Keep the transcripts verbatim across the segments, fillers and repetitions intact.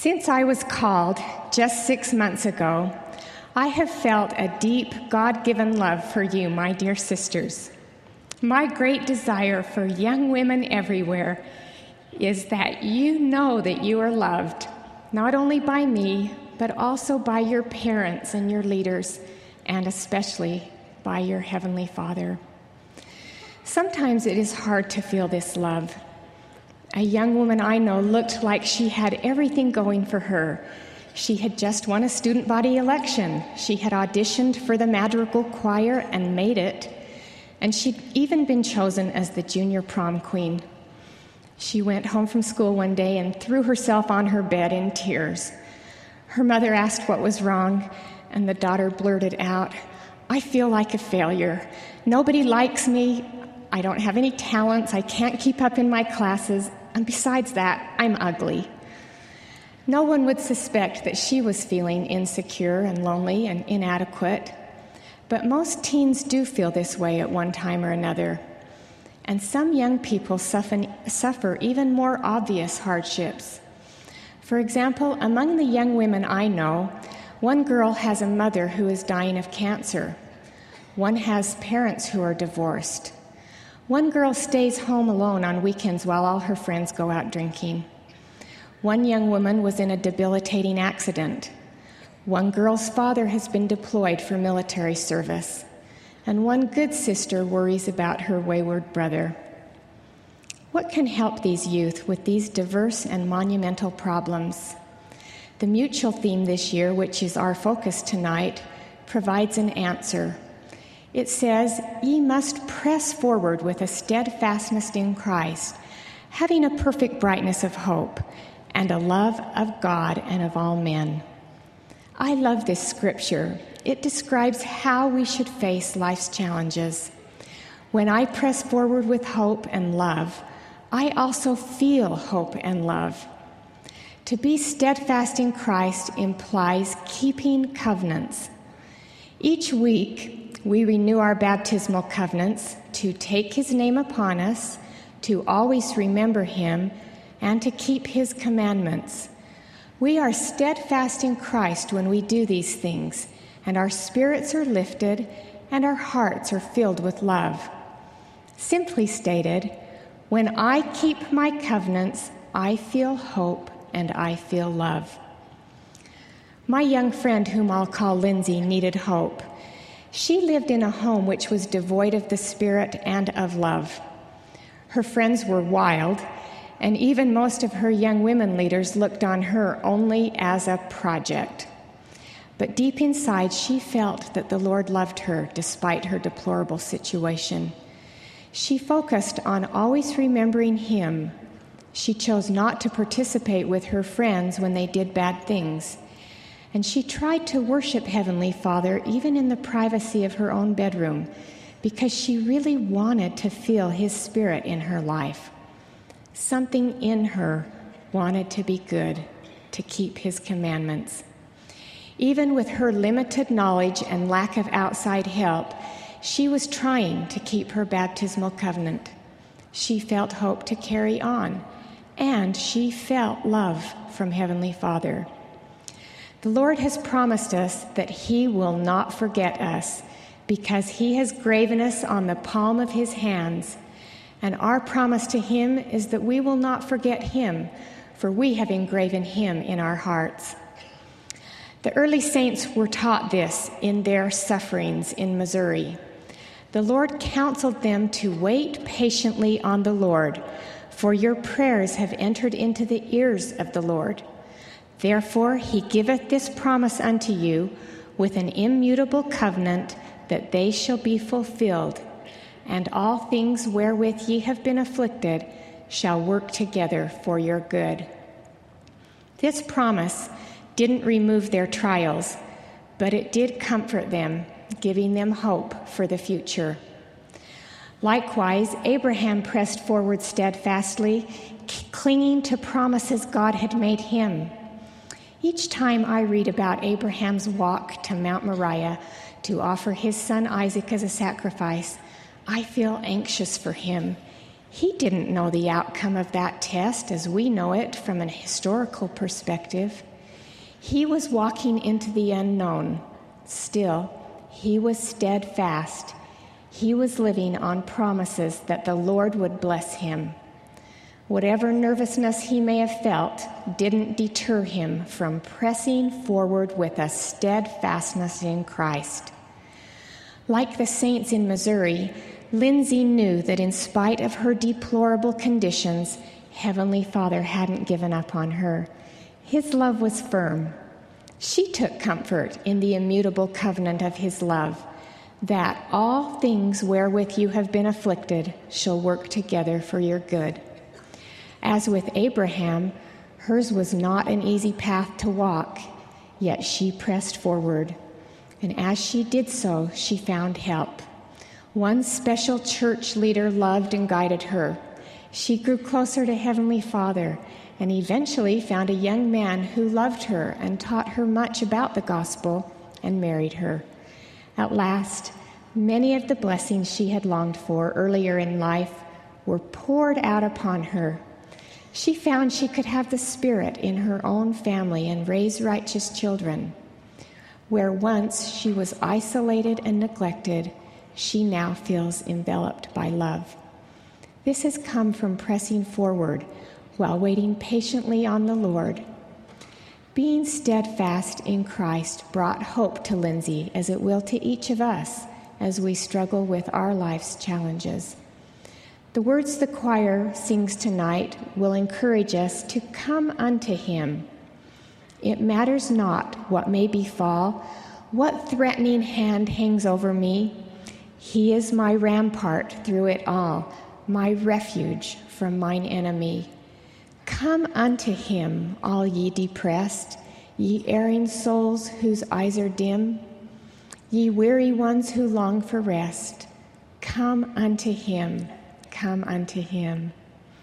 Since I was called just six months ago, I have felt a deep God-given love for you, my dear sisters. My great desire for young women everywhere is that you know that you are loved, not only by me, but also by your parents and your leaders, and especially by your Heavenly Father. Sometimes it is hard to feel this love. A young woman I know looked like she had everything going for her. She had just won a student body election. She had auditioned for the madrigal choir and made it. And she'd even been chosen as the junior prom queen. She went home from school one day and threw herself on her bed in tears. Her mother asked what was wrong, and the daughter blurted out, "I feel like a failure. Nobody likes me. I don't have any talents. I can't keep up in my classes. And besides that, I'm ugly." No one would suspect that she was feeling insecure and lonely and inadequate. But most teens do feel this way at one time or another. And some young people suffer, suffer even more obvious hardships. For example, among the young women I know, one girl has a mother who is dying of cancer. One has parents who are divorced. One girl stays home alone on weekends while all her friends go out drinking. One young woman was in a debilitating accident. One girl's father has been deployed for military service. And one good sister worries about her wayward brother. What can help these youth with these diverse and monumental problems? The mutual theme this year, which is our focus tonight, provides an answer. It says, "Ye must press forward with a steadfastness in Christ, having a perfect brightness of hope, and a love of God and of all men." I love this scripture. It describes how we should face life's challenges. When I press forward with hope and love, I also feel hope and love. To be steadfast in Christ implies keeping covenants. Each week, we renew our baptismal covenants to take his name upon us, to always remember him, and to keep his commandments. We are steadfast in Christ when we do these things, and our spirits are lifted, and our hearts are filled with love. Simply stated, when I keep my covenants, I feel hope and I feel love. My young friend, whom I'll call Lindsay, needed hope. She lived in a home which was devoid of the Spirit and of love. Her friends were wild, and even most of her young women leaders looked on her only as a project. But deep inside, she felt that the Lord loved her despite her deplorable situation. She focused on always remembering him. She chose not to participate with her friends when they did bad things. And she tried to worship Heavenly Father even in the privacy of her own bedroom because she really wanted to feel his Spirit in her life. Something in her wanted to be good, to keep his commandments. Even with her limited knowledge and lack of outside help, she was trying to keep her baptismal covenant. She felt hope to carry on, and she felt love from Heavenly Father. The Lord has promised us that he will not forget us because he has graven us on the palm of his hands. And our promise to him is that we will not forget him, for we have engraven him in our hearts. The early saints were taught this in their sufferings in Missouri. The Lord counseled them to wait patiently on the Lord, for your prayers have entered into the ears of the Lord. Therefore he giveth this promise unto you with an immutable covenant, that they shall be fulfilled, and all things wherewith ye have been afflicted shall work together for your good. This promise didn't remove their trials, but it did comfort them, giving them hope for the future. Likewise, Abraham pressed forward steadfastly, clinging to promises God had made him. Each time I read about Abraham's walk to Mount Moriah to offer his son Isaac as a sacrifice, I feel anxious for him, He didn't know the outcome of that test as we know it from an historical perspective. He was walking into the unknown. Still, he was steadfast. He was living on promises that the Lord would bless him. Whatever nervousness he may have felt didn't deter him from pressing forward with a steadfastness in Christ. Like the saints in Missouri, Lindsay knew that in spite of her deplorable conditions, Heavenly Father hadn't given up on her. His love was firm. She took comfort in the immutable covenant of his love, that all things wherewith you have been afflicted shall work together for your good. As with Abraham, hers was not an easy path to walk, yet she pressed forward. And as she did so, she found help. One special church leader loved and guided her. She grew closer to Heavenly Father and eventually found a young man who loved her and taught her much about the gospel and married her. At last, many of the blessings she had longed for earlier in life were poured out upon her. She found she could have the Spirit in her own family and raise righteous children. Where once she was isolated and neglected, she now feels enveloped by love. This has come from pressing forward while waiting patiently on the Lord. Being steadfast in Christ brought hope to Lindsay, as it will to each of us as we struggle with our life's challenges. The words the choir sings tonight will encourage us to come unto him. It matters not what may befall, what threatening hand hangs over me. He is my rampart through it all, my refuge from mine enemy. Come unto him, all ye depressed, ye erring souls whose eyes are dim, ye weary ones who long for rest. Come unto him, come unto him.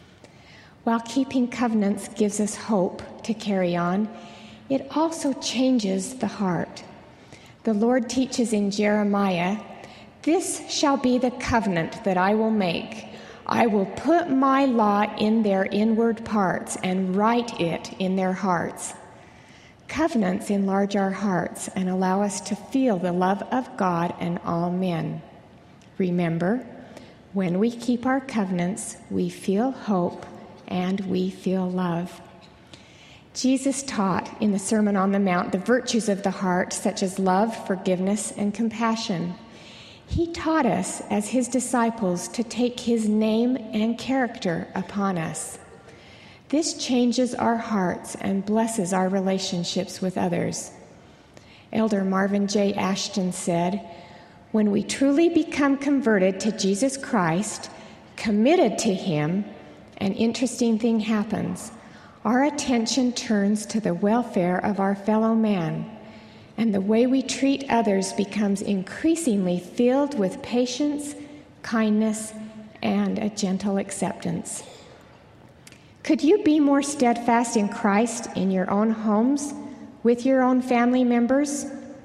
While keeping covenants gives us hope to carry on, it also changes the heart. The Lord teaches in Jeremiah, "This shall be the covenant that I will make. I will put my law in their inward parts and write it in their hearts." Covenants enlarge our hearts and allow us to feel the love of God and all men. Remember, when we keep our covenants, we feel hope and we feel love. Jesus taught in the Sermon on the Mount the virtues of the heart, such as love, forgiveness, and compassion. He taught us as his disciples to take his name and character upon us. This changes our hearts and blesses our relationships with others. Elder Marvin J. Ashton said, "When we truly become converted to Jesus Christ, committed to him, an interesting thing happens. Our attention turns to the welfare of our fellow man, and the way we treat others becomes increasingly filled with patience, kindness, and a gentle acceptance." Could you be more steadfast in Christ in your own homes, with your own family members?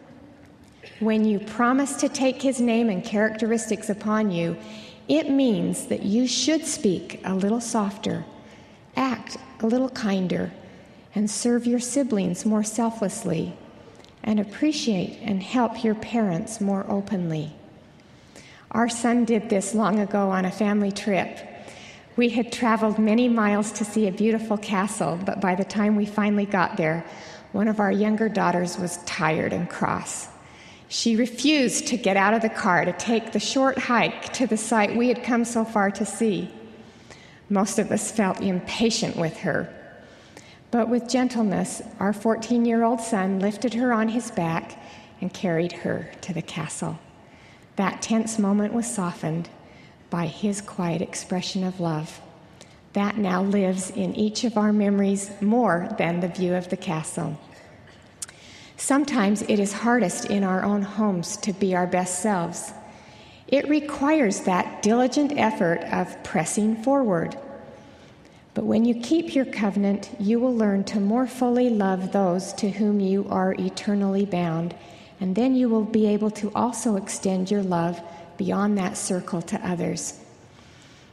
When you promise to take his name and characteristics upon you, it means that you should speak a little softer, act a little kinder, and serve your siblings more selflessly, and appreciate and help your parents more openly. Our son did this long ago on a family trip. We had traveled many miles to see a beautiful castle, but by the time we finally got there, one of our younger daughters was tired and cross. She refused to get out of the car to take the short hike to the site we had come so far to see. Most of us felt impatient with her. But with gentleness, our fourteen-year-old son lifted her on his back and carried her to the castle. That tense moment was softened by his quiet expression of love. That now lives in each of our memories more than the view of the castle. Sometimes it is hardest in our own homes to be our best selves. It requires that diligent effort of pressing forward. But when you keep your covenant, you will learn to more fully love those to whom you are eternally bound, and then you will be able to also extend your love beyond that circle to others.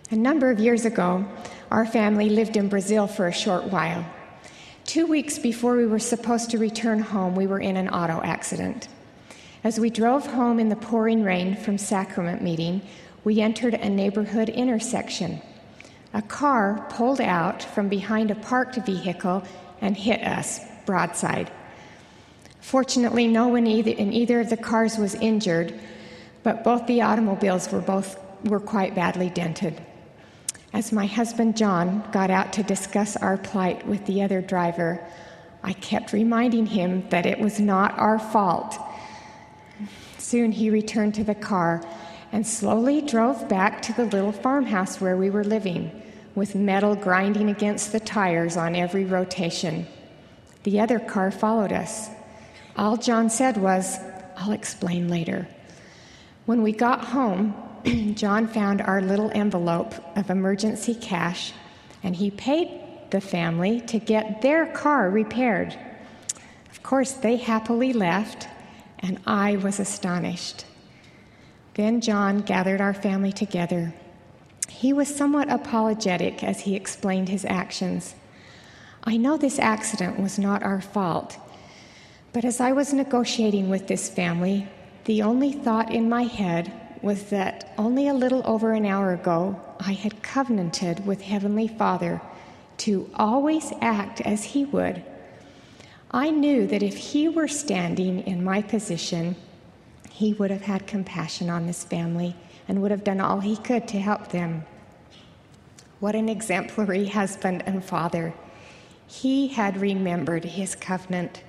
A number of years ago, our family lived in Brazil for a short while. Two weeks before we were supposed to return home, we were in an auto accident. As we drove home in the pouring rain from sacrament meeting, we entered a neighborhood intersection. A car pulled out from behind a parked vehicle and hit us broadside. Fortunately, no one either, in either of the cars was injured, but both the automobiles were both were quite badly dented. As my husband John got out to discuss our plight with the other driver, I kept reminding him that it was not our fault. Soon he returned to the car and slowly drove back to the little farmhouse where we were living, with metal grinding against the tires on every rotation. The other car followed us. All John said was, "I'll explain later." When we got home, John found our little envelope of emergency cash, and he paid the family to get their car repaired. Of course, they happily left, and I was astonished. Then John gathered our family together. He was somewhat apologetic as he explained his actions. "I know this accident was not our fault, but as I was negotiating with this family, the only thought in my head was that only a little over an hour ago, I had covenanted with Heavenly Father to always act as He would. I knew that if He were standing in my position, He would have had compassion on this family and would have done all He could to help them." What an exemplary husband and father. He had remembered His covenant.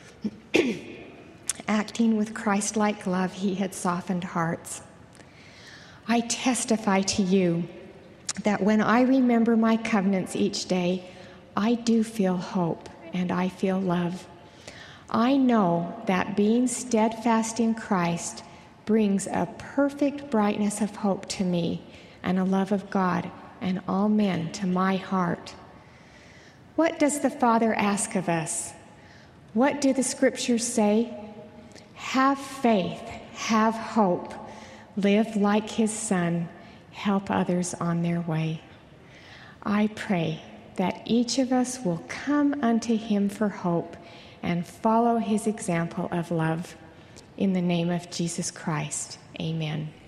Acting with Christ-like love, He had softened hearts. I testify to you that when I remember my covenants each day, I do feel hope and I feel love. I know that being steadfast in Christ brings a perfect brightness of hope to me and a love of God and all men to my heart. What does the Father ask of us? What do the Scriptures say? Have faith, have hope, live like His Son, help others on their way. I pray that each of us will come unto Him for hope and follow His example of love. In the name of Jesus Christ, amen.